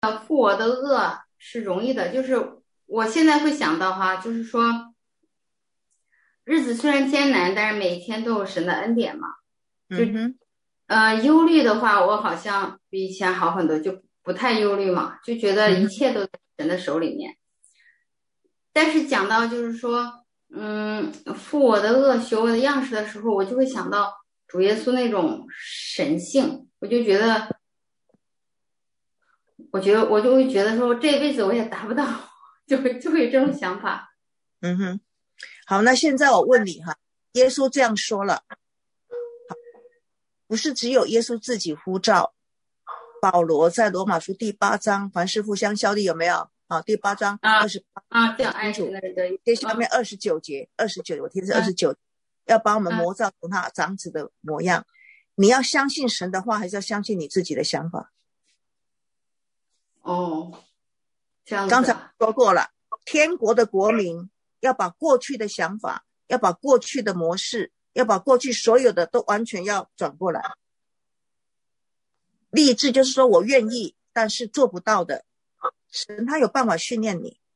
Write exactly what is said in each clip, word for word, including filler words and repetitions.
负我的恶是容易的，就是我现在会想到哈，就是说日子虽然艰难，但是每一天都有神的恩典嘛。就嗯哼， 呃忧虑的话，我好像比以前好很多，就不太忧虑嘛，就觉得嗯哼， 一切都在神的手里面。但是讲到就是说，嗯，负我的恶，学我的样式的时候，我就会想到主耶稣那种神性，我就觉得，我觉得我就会觉得说，这辈子我也达不到，就会就会有这种想法。 嗯哼。好，那现在我问你哈，耶稣这样说了，不是只有耶稣自己呼召，保罗在罗马书第八章，凡事互相效力，有没有？好，第八章啊二十八啊，这样清楚。 爱心的人得接下面啊二十九节，二十九，我听是二啊十九，要把我们啊磨造成他长子的模样。你要相信神的话，还是要相信你自己的想法？ 哦，这样刚才子啊， 说过了，天国的国民要把过去的想法，要把过去的模式，要把过去所有的都完全要转过来。励志就是说我愿意，但是做不到的，神他有办法训练你。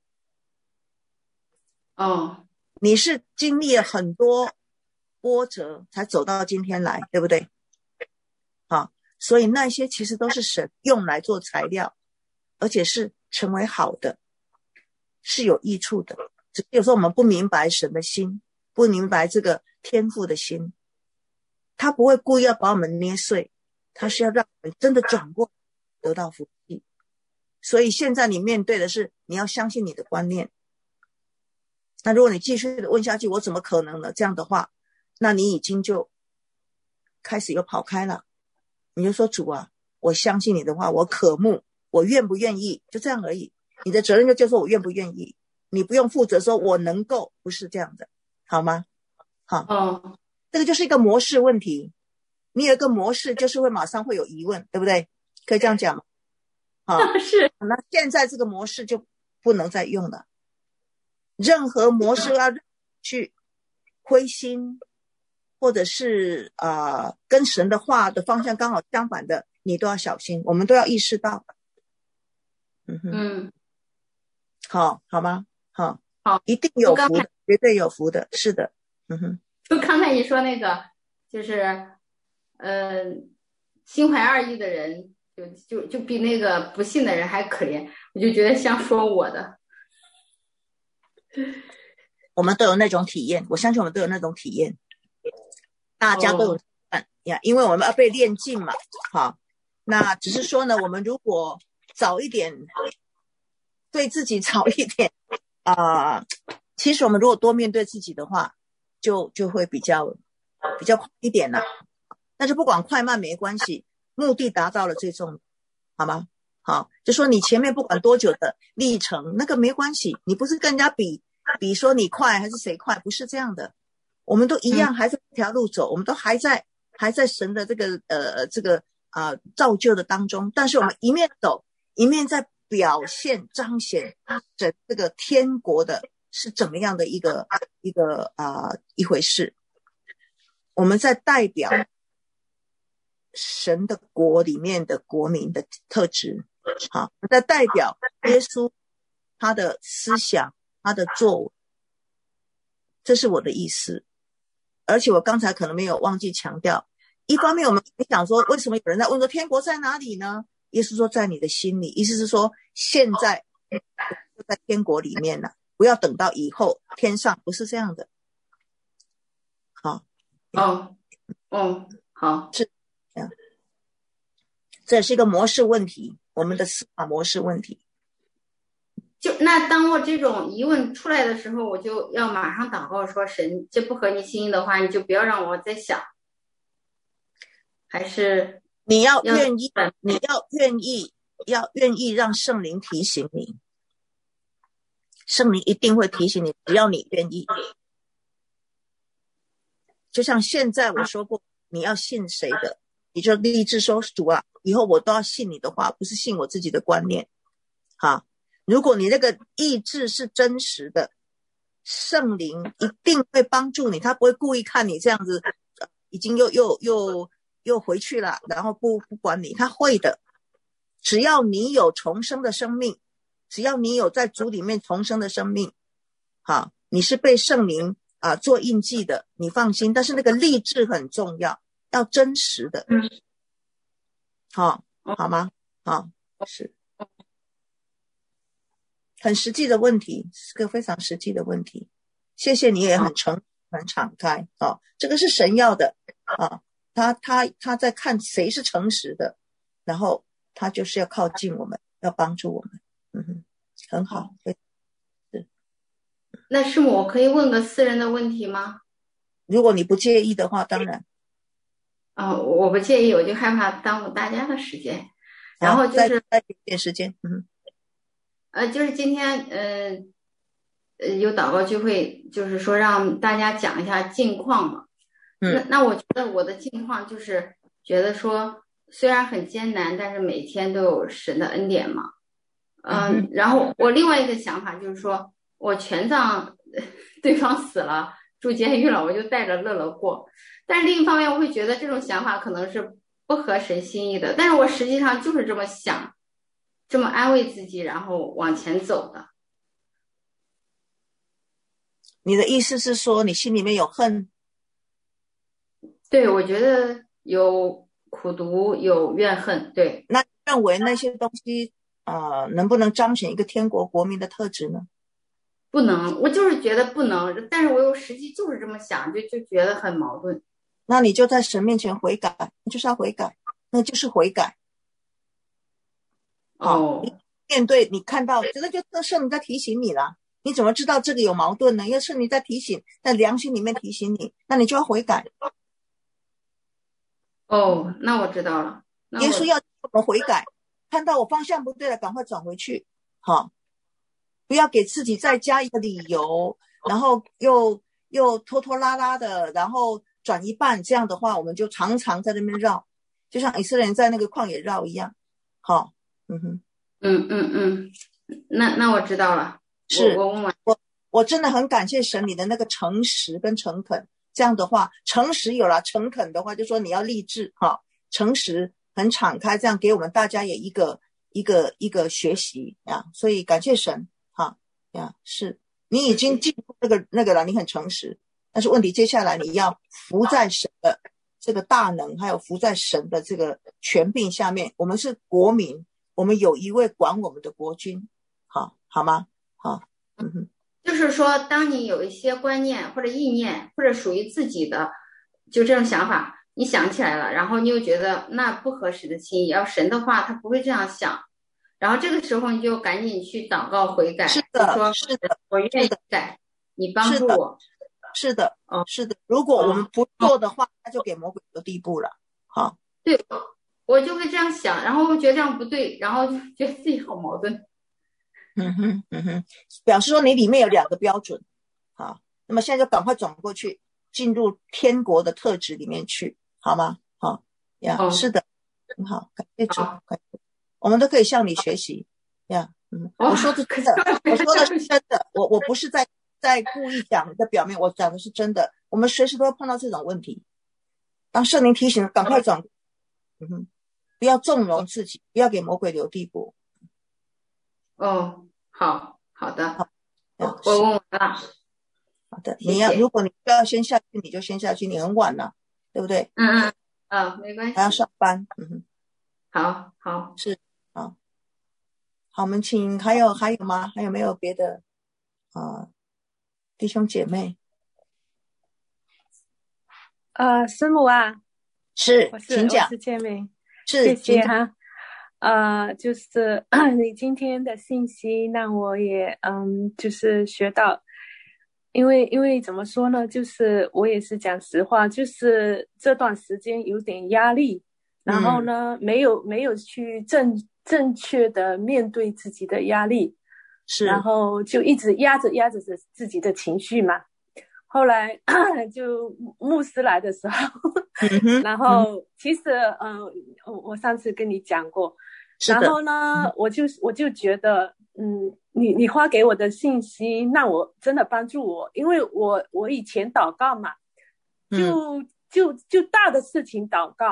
哦， 你是经历了很多波折才走到今天来，对不对？好，所以那些其实都是神用来做材料，而且是成为好的，是有益处的。只是有时候我们不明白神的心，不明白这个天父的心，他不会故意要把我们捏碎，他是要让我们真的转过得到福气。所以现在你面对的是你要相信你的观念。那如果你继续的问下去，我怎么可能呢？这样的话，那你已经就开始又跑开了。你就说主啊，我相信你的话，我渴慕，我愿不愿意，就这样而已。你的责任就就说我愿不愿意，你不用负责说我能够，不是这样的，好吗？好， 哦， 这个就是一个模式问题。你有一个模式，就是会马上会有疑问，对不对？可以这样讲吗？好， 是那现在这个模式就不能再用了。任何模式要去灰心，或者是啊、呃、跟神的话的方向刚好相反的，你都要小心，我们都要意识到。嗯哼， 嗯， 好，好吗？好， 好， 一定就刚才有福的，绝对有福的，是的。嗯哼， 就刚才你说那个，就是呃，心怀二意的人，就就就比那个不信的人还可怜，我就觉得像说我的。 我们都有那种体验，我相信我们都有那种体验，大家都有呀，因为我们要被炼净嘛。好，那只是说呢，我们如果早一点对自己早一点啊、呃，其实我们如果多面对自己的话，就就会比较比较快一点了。但是不管快慢没关系，目的达到了最重要，好吗？好，就说你前面不管多久的历程，那个没关系，你不是跟人家比比说你快还是谁快，不是这样的。我们都一样，还在这条路走，我们都还在还在神的这个呃这个啊、呃、造就的当中，但是我们一面走，一面在表现彰显这这个天国的是怎么样的一个一个啊、呃、一回事。我们在代表神的国里面的国民的特质，好，在代表耶稣他的思想，他的作为，这是我的意思。而且我刚才可能没有忘记强调，一方面我们想说，为什么有人在问说天国在哪里呢？耶稣说在你的心里，意思是说现在就在天国里面了，不要等到以后天上，不是这样的。好， 哦哦，好， 是这样，这是一个模式问题，我们的思考模式问题。 就那当我这种疑问出来的时候，我就要马上祷告说，神，这不合你心意的话，你就不要让我再想，还是你要愿意，你要愿意，要愿意让圣灵提醒你，圣灵一定会提醒你，只要你愿意。就像现在我说过，你要信谁的，你就立志说，主啊，以后我都要信你的话，不是信我自己的观念。好，如果你那个意志是真实的，圣灵一定会帮助你，他不会故意看你这样子，已经又又又又回去了，然后不不管你，他会的。 只要你有重生的生命，只要你有在主里面重生的生命，好，你是被圣灵啊做印记的，你放心。但是那个立志很重要，要真实的， 嗯， 好，好吗？好，是很实际的问题，是个非常实际的问题。谢谢你也很诚很敞开啊、哦，这个是神要的啊，他他他在看谁是诚实的，然后他就是要靠近我们，要帮助我们，嗯哼，很好。是， 那师母，我可以问个私人的问题吗？ 如果你不介意的话，当然。 啊、呃，我不介意，我就害怕耽误大家的时间。然后就是再给点时间，嗯， 呃，就是今天，呃，呃，有祷告聚会，就是说让大家讲一下近况嘛。 嗯， 那那我觉得我的近况就是觉得说，虽然很艰难，但是每天都有神的恩典嘛。嗯、呃， 嗯然后我另外一个想法就是说，我全藏对方死了，住监狱了，我就带着乐乐过。但是另一方面，我会觉得这种想法可能是不合神心意的，但是我实际上就是这么想，这么安慰自己，然后往前走的。 你的意思是说你心里面有恨？ 对，我觉得有苦毒，有怨恨。对， 那认为那些东西呃能不能彰显一个天国国民的特质呢？ 不能，我就是觉得不能，但是我又实际就是这么想，就就觉得很矛盾。 那你就在神面前悔改，你就是要悔改，那就是悔改。好， 哦， 面对你看到，这个就圣灵在提醒你了。你怎么知道这个有矛盾呢？因为圣灵在提醒，在良心里面提醒你，那你就要悔改。 哦，那我知道了。那我耶稣要我们悔改，看到我方向不对了，赶快转回去。好，不要给自己再加一个理由，然后又又拖拖拉拉的，然后转一半，这样的话，我们就常常在那边绕，就像以色列人在那个旷野绕一样。好，嗯哼， 嗯嗯嗯，那那我知道了。 是我我问完， 我我真的很感谢神你的那个诚实跟诚恳。这样的话，诚实有了，诚恳的话，就说你要立志哈，诚实很敞开，这样给我们大家也一个一个一个学习呀。所以感谢神哈呀，是你已经进入那个那个了，你很诚实。但是问题接下来你要服在神的这个大能，还有服在神的这个权柄下面。我们是国民，我们有一位管我们的国君，好好吗？好，嗯哼。 就是说，当你有一些观念或者意念或者属于自己的，就这种想法，你想起来了，然后你又觉得那不合神的心意，要神的话他不会这样想，然后这个时候你就赶紧去祷告悔改， 是的， 就说是的， 我愿意改，你帮助我。 是的， 哦， 是的。如果我们不做的话，那就给魔鬼的地步了。好， 对，我就会这样想，然后我觉得这样不对，然后就觉得自己好矛盾。 嗯哼，嗯哼，表示说你里面有两个标准。好，那么现在就赶快转过去，进入天国的特质里面去，好吗？好呀， 哦， 是的，很好，感谢主， 好， 感谢，我们都可以向你学习呀。嗯，我说的真的，我说的是真的，我我不是在在故意讲的表面，我讲的是真的。我们随时都会碰到这种问题，当圣灵提醒，赶快转，嗯哼，不要纵容自己，不要给魔鬼留地步。 哦，好好的， 好， 我我问完了。 好的， 谢谢你要如果你不要先下去，你就先下去，你很晚了，对不对？ 嗯嗯，啊，没关系， 还要上班，嗯哼， 好好， 是，好，好，我们请还有还有吗？还有没有别的啊、呃、弟兄姐妹？ 呃，师母啊， 是， 我是请讲， 我是建明， 是， 谢谢请讲。 哈。呃，就是你今天的信息让我也嗯，就是学到，因为因为怎么说呢，就是我也是讲实话，就是这段时间有点压力，然后呢， 嗯、 没有没有去正正确的面对自己的压力， 是， 然后就一直压着压着着自己的情绪嘛。后来就牧师来的时候， 嗯哼， 然后其实嗯、呃，我我上次跟你讲过，然后呢， 嗯、 我就我就觉得，嗯，你你发给我的信息让我真的帮助我，因为我我以前祷告嘛，就、 嗯、 就就大的事情祷告，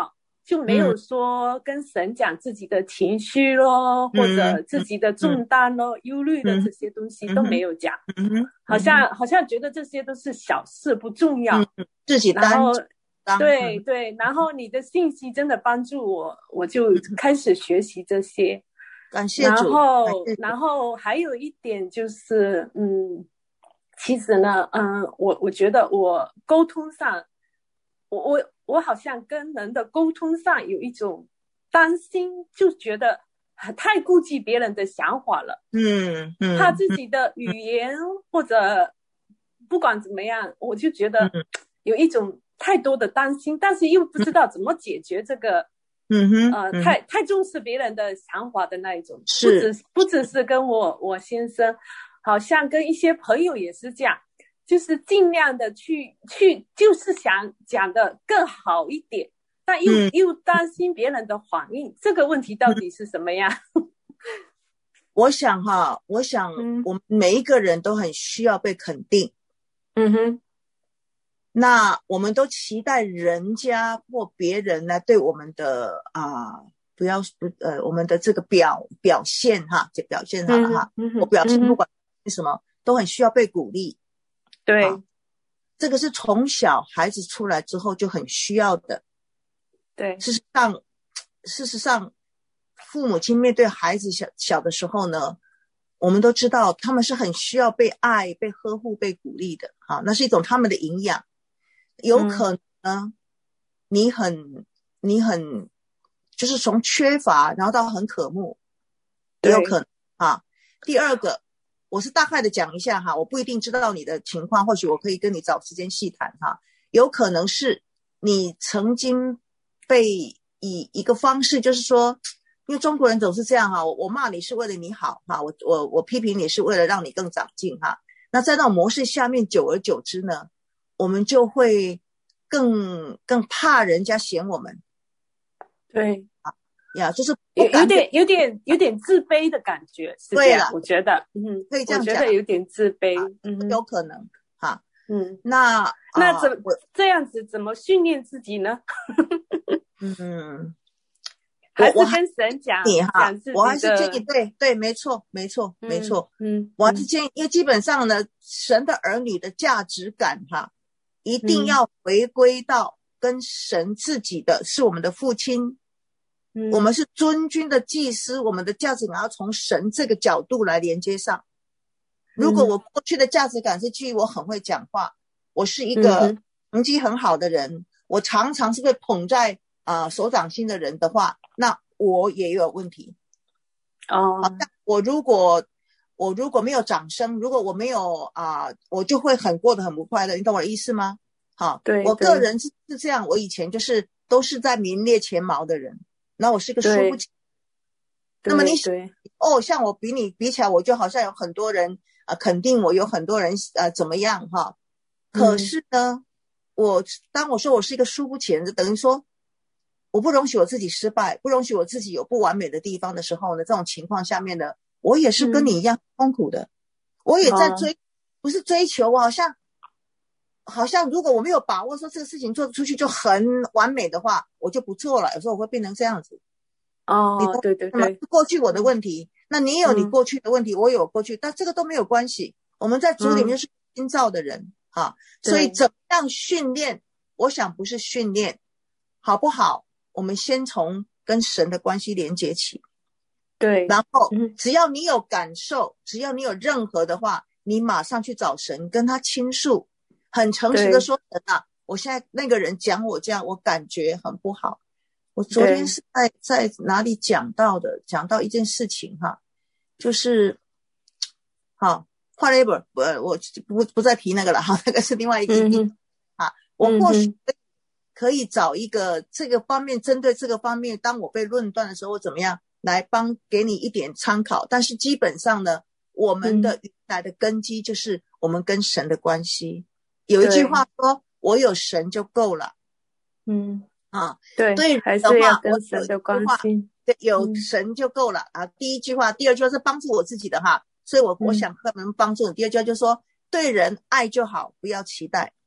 就没有说跟神讲自己的情绪咯， 嗯、 或者自己的重担咯、嗯、忧虑的这些东西都没有讲， 嗯嗯、 好像好像觉得这些都是小事不重要， 嗯、自己担然后对、 嗯、 对，然后你的信息真的帮助我，我就开始学习这些， 感谢主。 然后然后还有一点就是嗯，其实呢嗯，我我觉得我沟通上我我我好像跟人的沟通上有一种担心，就觉得太顾及别人的想法了， 嗯嗯， 怕自己的语言、嗯、或者不管怎么样，我就觉得有一种太多的担心，但是又不知道怎么解决这个， 嗯哼， 呃， 嗯太太重视别人的想法的那一种， 是不只不只是跟我我先生，好像跟一些朋友也是这样。就是尽量的去去，就是想讲的更好一点，但又、嗯、又担心别人的反应，这个问题到底是什么样？嗯、 我想哈，我想我们每一个人都很需要被肯定。 嗯哼， 那我们都期待人家或别人来对我们的啊、呃，不要不呃，我们的这个表表现哈，就表现好了哈， 嗯、 我表现不管什么、嗯、都很需要被鼓励。 对、 啊，这个是从小孩子出来之后就很需要的。 对， 事实上，事实上，父母亲面对孩子小小的时候呢，我们都知道他们是很需要被爱、被呵护、被鼓励的。啊，那是一种他们的营养。有可能呢，嗯、你很你很就是从缺乏，然后到很渴慕，也有可能啊。第二个。我是大概的讲一下哈，我不一定知道你的情况，或许我可以跟你找时间细谈哈。有可能是你曾经被以一个方式，就是说，因为中国人总是这样哈，我我骂你是为了你好哈，我我我批评你是为了让你更长进哈。那在那种模式下面，久而久之呢，我们就会更更怕人家嫌我们。 对啊。 呀，就是有有点有点有点自卑的感觉，是这样，我觉得，嗯， 可以这样讲， 我觉得有点自卑，啊、嗯， 有可能哈， 嗯， 那那怎么、 呃、 这样子怎么训练自己呢？ 嗯， 还是跟神讲你哈， 讲自己的， 我还是建议，对对，没错没错、嗯、没错， 嗯， 我还是建议，因为基本上呢，神的儿女的价值感哈，一定要回归到跟神自己的、嗯、是我们的父亲。 嗯、 我们是尊君的祭司，我们的价值感要从神这个角度来连接上。如果我过去的价值感是基于我很会讲话，我是一个成绩很好的人，嗯、我常常是被捧在啊、呃、手掌心的人的话，那我也有问题。 哦， 好，我如果我如果没有掌声，如果我没有啊、呃，我就会很过得很不快乐，你懂我的意思吗？好， 对， 我个人是是这样，我以前就是都是在名列前茅的人。那我是个输不起，那么你哦，像我比你比起来，我就好像有很多人啊、呃、肯定我，有很多人呃怎么样哈？可是呢，嗯、我当我说我是一个输不起的人，等于说我不容许我自己失败，不容许我自己有不完美的地方的时候呢，这种情况下面呢，我也是跟你一样痛苦的，嗯、我也在追，哦、不是追求，我好像。好像如果我没有把握说这个事情做出去就很完美的话，我就不做了。有时候我会变成这样子。 哦， 你对对对， 过去我的问题，嗯、那你有你过去的问题，嗯、我有过去，但这个都没有关系。我们在主里面是新造的人哈、嗯，所以怎么样训练？我想不是训练，好不好？我们先从跟神的关系连接起。 对， 然后只要你有感受，只要你有任何的话，你马上去找神，跟他倾诉。很诚实的说，神啊，我现在那个人讲我这样，我感觉很不好。我昨天是在在哪里讲到的？讲到一件事情哈，就是好换了一本，呃，我不不再提那个了哈，那个是另外一个议题、嗯、啊。我或许可以找一个这个方面，针对这个方面，当我被论断的时候，我怎么样来帮给你一点参考。但是基本上呢，我们的原来的根基就是我们跟神的关系。有一句话说，我有神就够了。 嗯啊， 对对， 还是要跟神的关系。 对，有神就够了、嗯、啊。第一句话，第二句话是帮助我自己的哈，所以我、嗯、我想可能帮助你。第二句话就是说，对人爱就好，不要期待。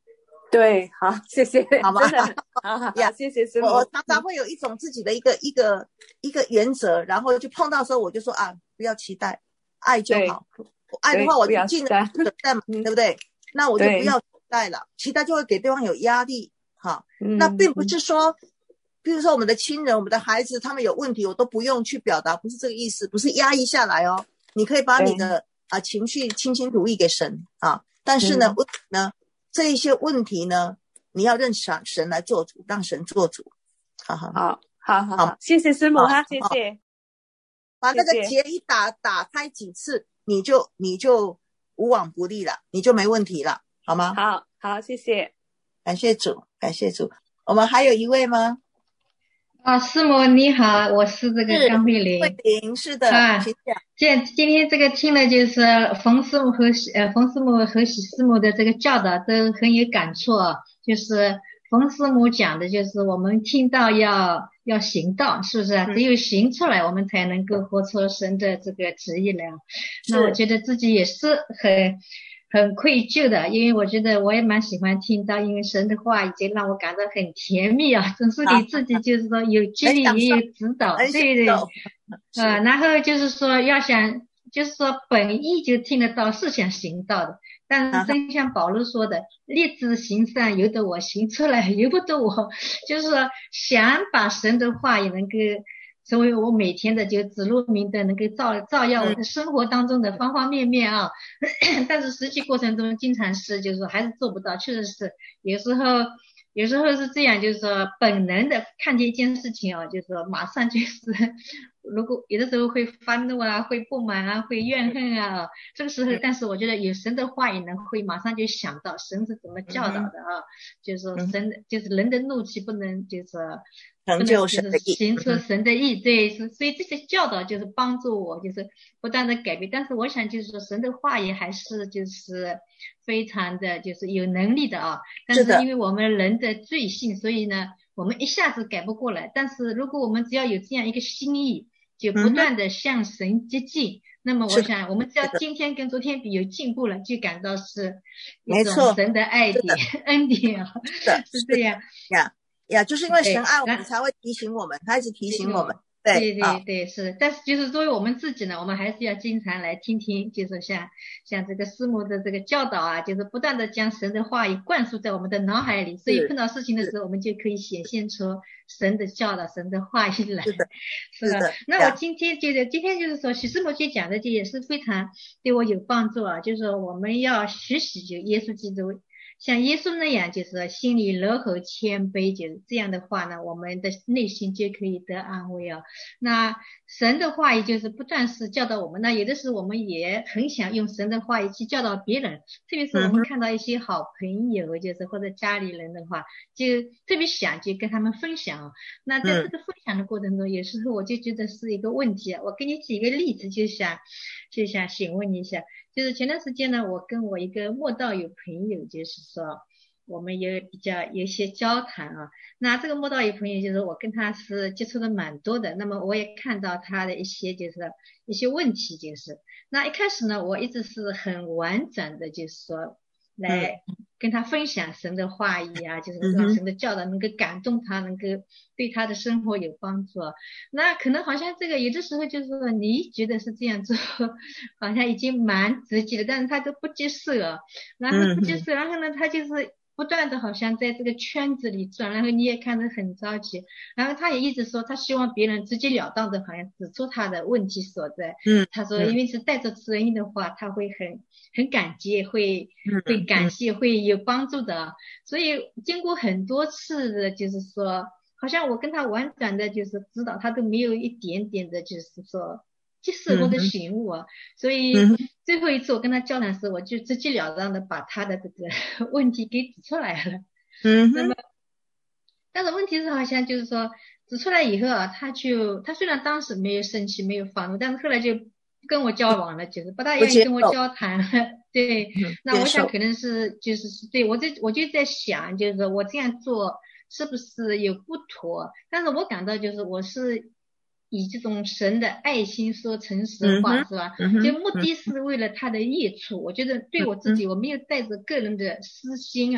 对，好，谢谢， 好吗？ 真的，好好好，谢谢师母。 我我常常会有一种自己的一个一个一个原则，然后就碰到的时候我就说啊，不要期待，爱就好。爱的话我就尽了舍在嘛，对不对？那我就不要期待了，期待就会给对方有压力。哈，那并不是说，比如说我们的亲人、我们的孩子，他们有问题，我都不用去表达，不是这个意思，不是压抑下来哦。你可以把你的啊情绪倾心吐意给神啊，但是呢，问题呢，这一些问题呢，你要认神神来做主，让神做主。好好好好好好，谢谢师母哈，谢谢。 把那个结一打打开几次，你就你就无往不利了，你就没问题了，好吗？ 好好，谢谢， 感谢主，感谢主。我们还有一位吗？ 啊，师母你好，我是这个甘慧玲。 慧玲是的啊，今今天这个听了就是冯师母和呃冯师母和喜师母的这个教导都很有感触啊。就是冯师母讲的，就是我们听到要要行道，是不是啊？只有行出来，我们才能够活出神的这个旨意来。那我觉得自己也是很。很愧疚的，因为我觉得我也蛮喜欢听到，因为神的话已经让我感到很甜蜜啊，总是给自己就是说有激励也有指导，对对，呃，然后就是说要想，就是说本意就听得到，是想行道的，但是真像保罗说的，立志行善由得我，行出来由不得我，就是说想把神的话也能够成为我每天的就指路明灯，能够照照耀我的生活当中的方方面面啊。但是实际过程中经常是就是说还是做不到，确实是有时候有时候是这样，就是说本能的看见一件事情啊，就是说马上就是如果有的时候会发怒啊，会不满啊，会怨恨啊，这个时候但是我觉得有神的话也能会马上就想到神是怎么教导的啊，就是说神的就是人的怒气不能就是成就神的意， 行出神的意，对，所以这些教导就是帮助我，就是不断的改变。但是我想就是说，神的话也还是就是非常的就是有能力的啊。但是因为我们人的罪性，所以呢，我们一下子改不过来。但是如果我们只要有这样一个心意，就不断的向神接近，嗯、那么我想我们只要今天跟昨天比有进步了，就感到是一种神的爱典恩典啊，是这样呀。呀，就是因为神爱我们，才会提醒我们，他一直提醒我们。 对对对，是。但是就是作为我们自己呢，我们还是要经常来听听，就是像像这个师母的这个教导啊，就是不断的将神的话语灌输在我们的脑海里，所以碰到事情的时候，我们就可以显现出神的教导、神的话语来。 是的， 是的。那我今天觉得，今天就是说，许师母姐讲的这也是非常对我有帮助啊，就是说我们要学习就耶稣基督。像耶稣那样，就是心里柔和谦卑，就是这样的话呢，我们的内心就可以得安慰啊。那神的话语就是不断是教导我们，那有的时候我们也很想用神的话语去教导别人，特别是我们看到一些好朋友，就是或者家里人的话，就特别想去跟他们分享。那在这个分享的过程中，有时候我就觉得是一个问题啊。我给你举一个例子，就想就想询问一下。就是前段时间呢，我跟我一个慕道友朋友，就是说我们也比较有一些交谈啊。那这个慕道友朋友就是我跟他是接触的蛮多的，那么我也看到他的一些就是一些问题，就是那一开始呢，我一直是很婉转的，就是说来跟他分享神的话语啊，就是让神的教导能够感动他，能够对他的生活有帮助。那可能好像这个有的时候就是说你觉得是这样做好像已经蛮直接了，但是他都不接受，然后不接受，然后呢他就是不断的好像在这个圈子里转，然后你也看得很着急，然后他也一直说他希望别人直截了当的好像指出他的问题所在。嗯，他说因为是带着慈恩的话，他会很很感激，会会感谢，会有帮助的。所以经过很多次的就是说好像我跟他婉转的就是指导，他都没有一点点的就是说接受或者醒悟啊。所以最后一次我跟他交谈时，我就直截了当的把他的这个问题给指出来了。嗯，那么但是问题是好像就是说指出来以后啊，他就他虽然当时没有生气没有发怒，但是后来就不跟我交往了，就是不大愿意跟我交谈了。对，那我想可能是就是对我这我就在想，就是说我这样做是不是有不妥？但是我感到就是我是以这种神的爱心说诚实话，嗯、是吧？嗯、就目的是为了他的益处。我觉得对我自己，我没有带着个人的私心啊，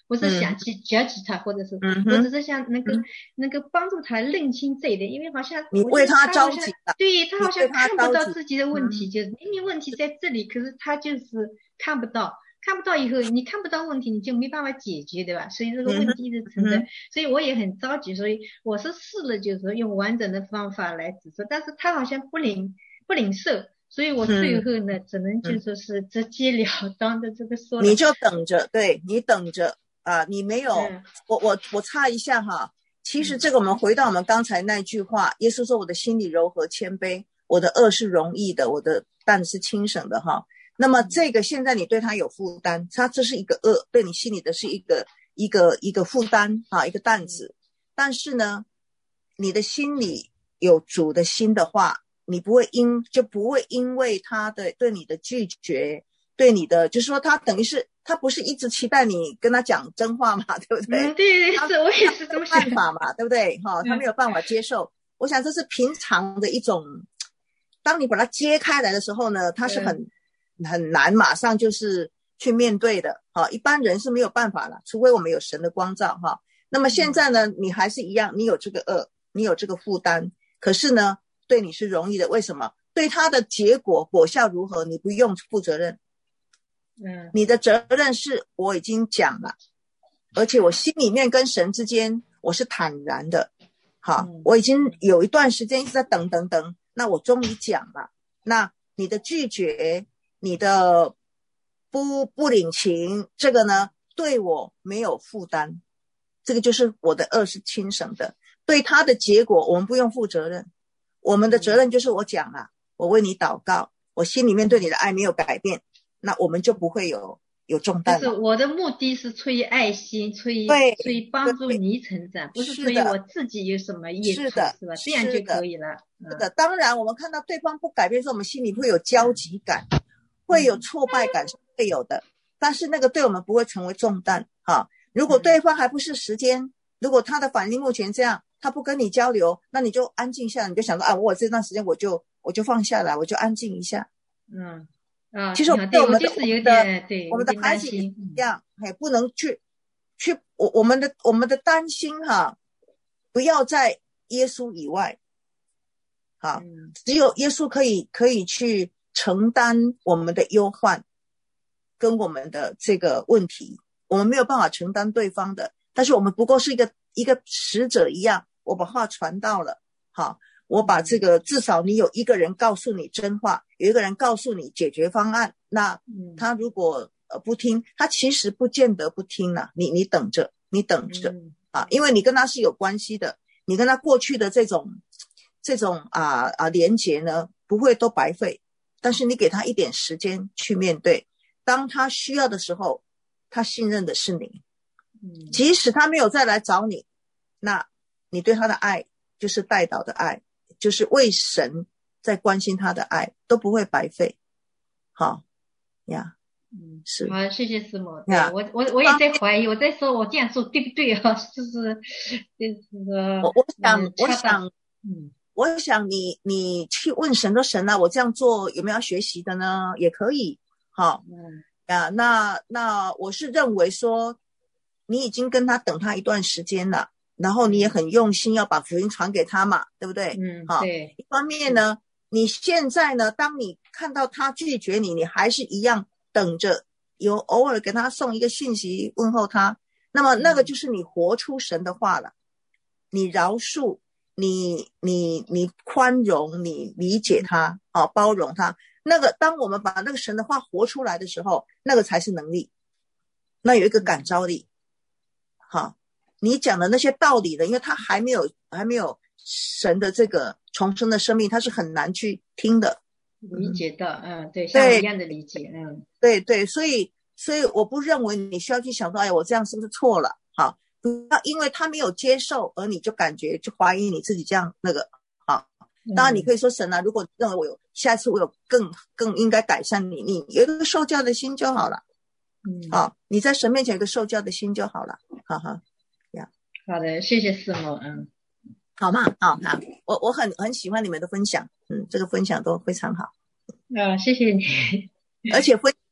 不是想去 judge 他，或者是嗯我只是想能够能够帮助他认清这一点，因为好像你为他着急了， 对他好像看不到自己的问题， 嗯、 就是明明问题在这里，可是他就是看不到。看不到以后，你看不到问题，你就没办法解决，对吧？所以这个问题一直存在， 嗯、 所以我也很着急，所以我是试了，就是说用完整的方法来指出，但是他好像不领不领受，所以我最后呢，嗯、只能就说是直截了当的这个说了。 你就等着，对你等着啊、呃，你没有，嗯、我我我插一下哈，其实这个我们回到我们刚才那句话，嗯、耶稣说我的心里柔和谦卑，我的恶是容易的，我的担是轻省的哈。那么这个现在你对他有负担，他这是一个恶，对你心里的是一个一个一个负担啊，一个担子。但是呢，你的心里有主的心的话，你不会因就不会因为他的对你的拒绝，对你的就是说他等于是他不是一直期待你跟他讲真话嘛，对不对？ 嗯，对对对，我也是这么想。 办法嘛，对不对？哈、哦，他没有办法接受。嗯、我想这是平常的一种，当你把它揭开来的时候呢，他是很。嗯很难马上就是去面对的哈，一般人是没有办法了，除非我们有神的光照哈。那么现在呢，你还是一样，你有这个恶，你有这个负担，可是呢，对你是容易的，为什么？对他的结果果效如何，你不用负责任。嗯，你的责任是我已经讲了，而且我心里面跟神之间我是坦然的，好，嗯、我已经有一段时间一直在等等等，那我终于讲了，那你的拒绝。你的不不领情，这个呢对我没有负担，这个就是我的恶是轻省的，对他的结果我们不用负责任，我们的责任就是我讲了，我为你祷告，我心里面对你的爱没有改变，那我们就不会有有重担了。 就是我的目的是出于爱心，出于出于帮助你成长，不是出于我自己有什么益处，是的，是吧？这样就可以了。 是的，当然我们看到对方不改变时，我们心里会有焦急感。会有挫败感是会有的，但是那个对我们不会成为重担哈。如果对方还不是时间，如果他的反应目前这样，他不跟你交流，那你就安静下来，你就想说啊，我这段时间我就我就放下来，我就安静一下。 嗯啊， 其实对我们的有点对我们的孩子也一样，哎，不能去去我我们的我们的担心哈，不要在耶稣以外，好，只有耶稣可以可以去。承担我们的忧患跟我们的这个问题，我们没有办法承担对方的，但是我们不过是一个一个使者一样，我把话传到了，好，我把这个至少你有一个人告诉你真话，有一个人告诉你解决方案，那他如果呃不听，他其实不见得不听啊，你你等着，你等着、嗯、啊，因为你跟他是有关系的，你跟他过去的这种这种啊啊连结呢，不会都白费。但是你给他一点时间去面对，当他需要的时候，他信任的是你。即使他没有再来找你，那你对他的爱就是代祷的爱，就是为神在关心他的爱，都不会白费。好呀， 嗯， 是。 好，谢谢师母。对，我我我也在怀疑，我在说我这样做对不对啊？就是就是说， 我我想、嗯、我想，嗯。我想你你去问神说神啊，我这样做有没有要学习的呢？也可以，好，嗯啊，那那我是认为说，你已经跟他等他一段时间了，然后你也很用心要把福音传给他嘛，对不对？ 嗯， 好， 对。 一方面呢，你现在呢，当你看到他拒绝你，你还是一样等着，有偶尔给他送一个讯息问候他，那么那个就是你活出神的话了，你饶恕。你你你宽容，你理解他，啊，包容他。那个，当我们把那个神的话活出来的时候，那个才是能力。那有一个感召力，好，你讲的那些道理的，因为他还没有还没有神的这个重生的生命，他是很难去听的， 理解到，嗯，对，像我一样的理解，嗯， 对对，所以所以我不认为你需要去想说，哎，我这样是不是错了？好。不要因为他没有接受而你就感觉就怀疑你自己这样那个好，当然你可以说神啊，如果认为我有下次我有更更应该改善你，你有一个受教的心就好了，嗯，好，你在神面前有一个受教的心就好了，哈哈，呀， 好的，谢谢师母，嗯， 好嘛，好好，我我很很喜欢你们的分享，嗯，这个分享都非常好， 啊，谢谢你， 而且分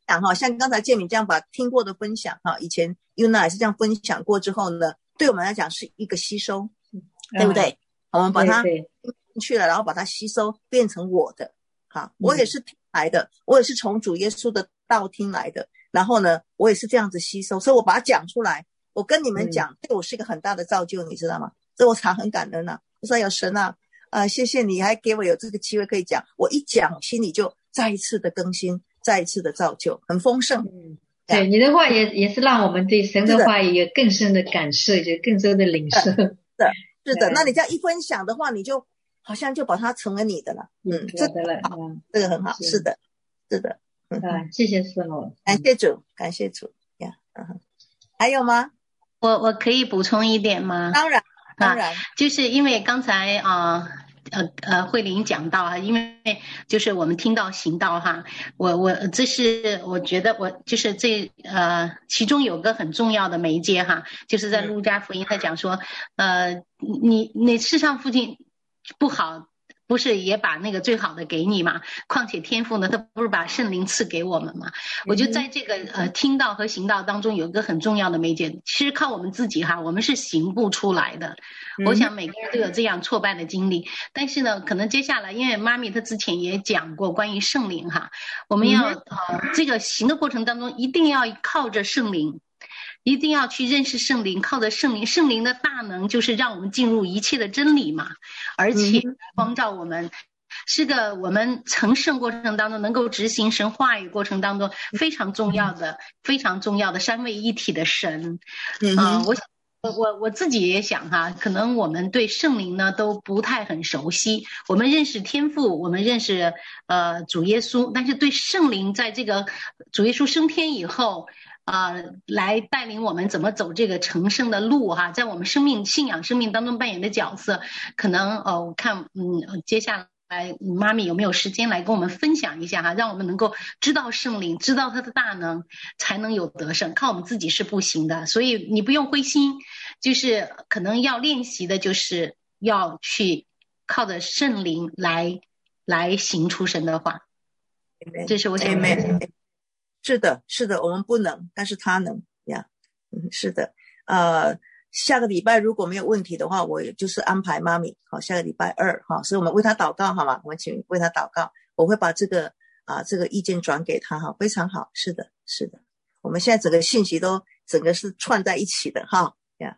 享哈，像刚才建敏这样把听过的分享哈，以前 Yuna 也是这样分享过之后呢，对我们来讲是一个吸收，嗯、对不对？我们把它进去了，然后把它吸收变成我的。好，我也是听来的，我也是从主耶稣的道听来的，然后呢，我也是这样子吸收，所以我把它讲出来，我跟你们讲，嗯、对我是一个很大的造就，你知道吗？所以我常很感恩啊，我说有神啊，呃，谢谢你还给我有这个机会可以讲，我一讲心里就再一次的更新，再一次的造就，很丰盛。 嗯，对，你的话也也是让我们对神的话语有更深的感受，就更深的领受。 是的，是的。那你这样一分享的话，你就好像就把它成为你的了。嗯， 这个了， 嗯，这个很好。是的，是的。 嗯、啊，谢谢师母， 感谢主，感谢主呀。嗯，还有吗？ 我我可以补充一点吗？ 当然，当然， 啊、就是因为刚才啊。呃呃，慧玲讲到啊，因为就是我们听到行道哈，我我这是我觉得我就是这呃其中有个很重要的媒介哈，就是在路加福音他讲说，呃你你世上父亲不好。不是也把那个最好的给你嘛？况且天父呢，他不是把圣灵赐给我们嘛？我就在这个呃听道和行道当中有一个很重要的媒介，其实靠我们自己哈，我们是行不出来的。我想每个人都有这样挫败的经历，但是呢，可能接下来，因为妈咪她之前也讲过关于圣灵哈，我们要呃这个行的过程当中一定要靠着圣灵。一定要去认识圣灵，靠着圣灵，圣灵的大能就是让我们进入一切的真理嘛，而且光照我们，是个我们成圣过程当中能够执行神话语过程当中非常重要的、非常重要的三位一体的神。嗯、呃，我想我我我自己也想哈，可能我们对圣灵呢都不太很熟悉，我们认识天父，我们认识呃主耶稣，但是对圣灵在这个主耶稣升天以后。呃，来带领我们怎么走这个成圣的路哈，在我们生命信仰生命当中扮演的角色，可能呃，我看嗯，接下来妈咪有没有时间来跟我们分享一下哈，让我们能够知道圣灵，知道他的大能，才能有得胜，靠我们自己是不行的，所以你不用灰心，就是可能要练习的就是要去靠着圣灵来来行出神的话，这是我想分享的。 是的，是的，我们不能，但是他能呀。嗯，是的。呃，下个礼拜如果没有问题的话，我就是安排妈咪，好，下个礼拜二，哈，所以我们为他祷告，好吗？我们请为他祷告，我会把这个啊、呃、这个意见转给他，哈，非常好。是的，是的，我们现在整个信息都整个是串在一起的，哈呀。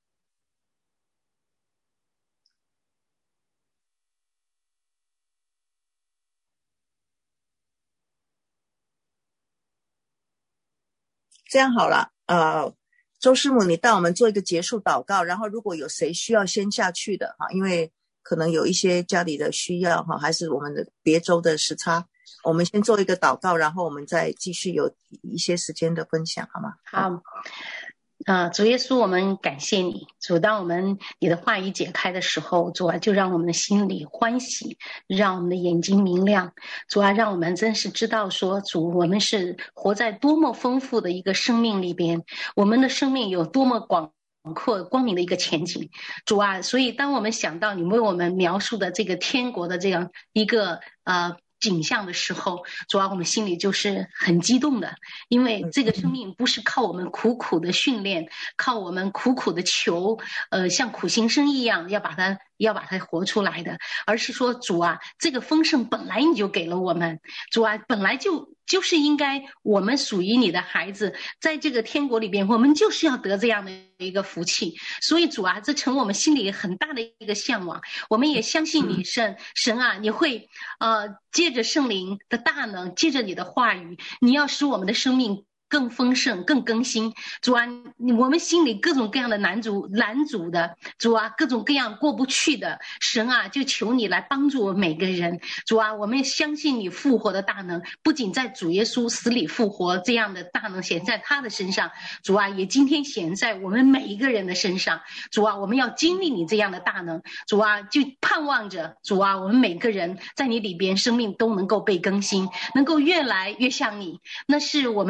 这样好了，呃，周师母，你带我们做一个结束祷告，然后如果有谁需要先下去的哈，因为可能有一些家里的需要哈，还是我们的别州的时差，我们先做一个祷告，然后我们再继续有一些时间的分享，好吗？ 好。啊，主耶稣，我们感谢你，主，当我们你的话语解开的时候，主啊，就让我们的心里欢喜，让我们的眼睛明亮，主啊，让我们真是知道说，主，我们是活在多么丰富的一个生命里边，我们的生命有多么广阔光明的一个前景，主啊，所以当我们想到你为我们描述的这个天国的这样一个呃景象的时候，主啊，我们心里就是很激动的，因为这个生命不是靠我们苦苦的训练，靠我们苦苦的求，呃，像苦行僧一样要把它要把它活出来的，而是说主啊，这个丰盛本来你就给了我们，主啊，本来就就是应该我们属于你的孩子，在这个天国里边，我们就是要得这样的一个福气，所以主啊，这成我们心里很大的一个向往，我们也相信你神神啊，你会呃借着圣灵的大能，借着你的话语，你要使我们的生命更丰盛更更新，主啊，我们心里各种各样的难阻难阻的，主啊，各种各样过不去的，神啊，就求你来帮助我们每个人，主啊，我们相信你复活的大能，不仅在主耶稣死里复活这样的大能显在他的身上，主啊，也今天显在我们每一个人的身上，主啊，我们要经历你这样的大能，主啊，就盼望着主啊，我们每个人在你里边生命都能够被更新，能够越来越像你，那是我们心里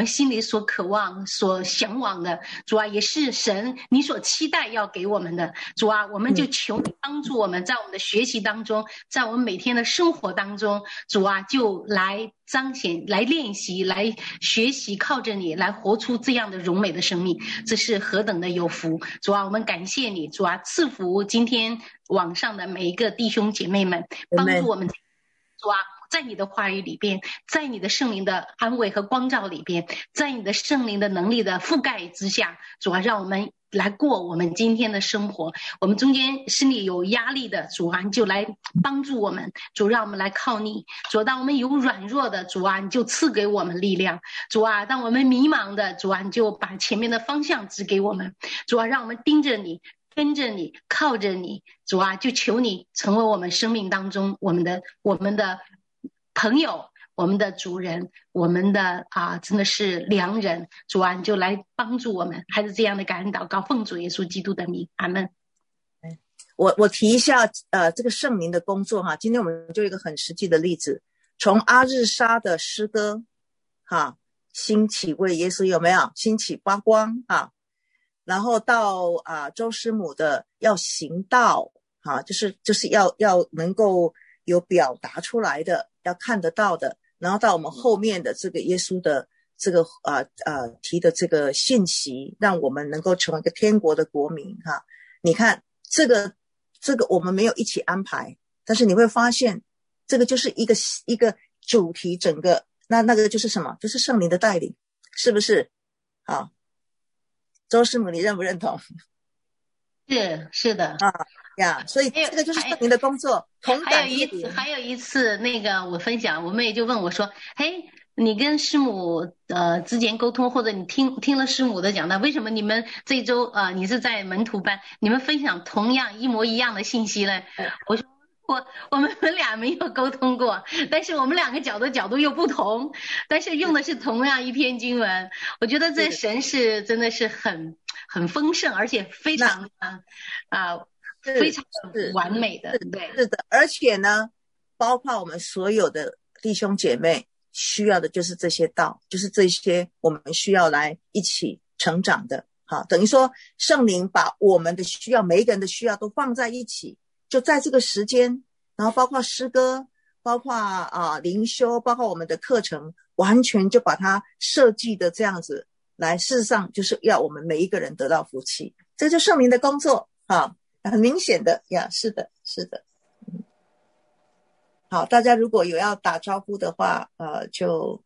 所渴望、所向往的，主啊，也是神你所期待要给我们的。主啊，我们就求你帮助我们，在我们的学习当中，在我们每天的生活当中，主啊，就来彰显、来练习、来学习，靠着你来活出这样的荣美的生命，这是何等的有福！主啊，我们感谢你，主啊，赐福今天网上的每一个弟兄姐妹们，帮助我们，主啊，在你的话语里边，在你的圣灵的安慰和光照里边，在你的圣灵的能力的覆盖之下，主啊，让我们来过我们今天的生活。我们中间心里有压力的，主啊，你就来帮助我们，主，让我们来靠你。主，当我们有软弱的，主啊，你就赐给我们力量。主啊，当我们迷茫的，主啊，你就把前面的方向指给我们。主啊，让我们盯着你，跟着你，靠着你。主啊，就求你成为我们生命当中我们的我们的朋友，我们的主人，我们的啊，真的是良人。主啊，你就来帮助我们，还是这样的感恩祷告，奉主耶稣基督的名，阿们。 我我提一下呃这个圣灵的工作哈，今天我们就一个很实际的例子，从阿日莎的诗歌哈，兴起为耶稣，有没有兴起发光哈，然后到啊、呃、周师母的要行道哈，就是就是要要能够有表达出来的，要看得到的，然后到我们后面的这个耶稣的这个呃呃提的这个信息，让我们能够成为一个天国的国民哈。你看这个这个我们没有一起安排，但是你会发现这个就是一个一个主题，整个那那个就是什么？就是圣灵的带领，是不是？好，周师母你认不认同？ 是是的啊呀，所以这个就是圣灵的工作。同还有一次，还有一次，那个我分享，我妹就问我说：“嘿，你跟师母呃之间沟通，或者你听听了师母的讲道，为什么你们这一周呃你是在门徒班，你们分享同样一模一样的信息呢？”我说我我们俩没有沟通过，但是我们两个角度角度又不同，但是用的是同样一篇经文。我觉得这神是真的是很很丰盛，而且非常啊。呃非常完美的，对， 是的，而且呢，包括我们所有的弟兄姐妹需要的就是这些道，就是这些我们需要来一起成长的。好，等于说圣灵把我们的需要，每一个人的需要都放在一起，就在这个时间，然后包括诗歌，包括啊灵修，包括我们的课程，完全就把它设计的这样子来，事实上就是要我们每一个人得到福气，这就是圣灵的工作啊。很明显的呀，是的，是的。嗯，好，大家如果有要打招呼的话，呃，就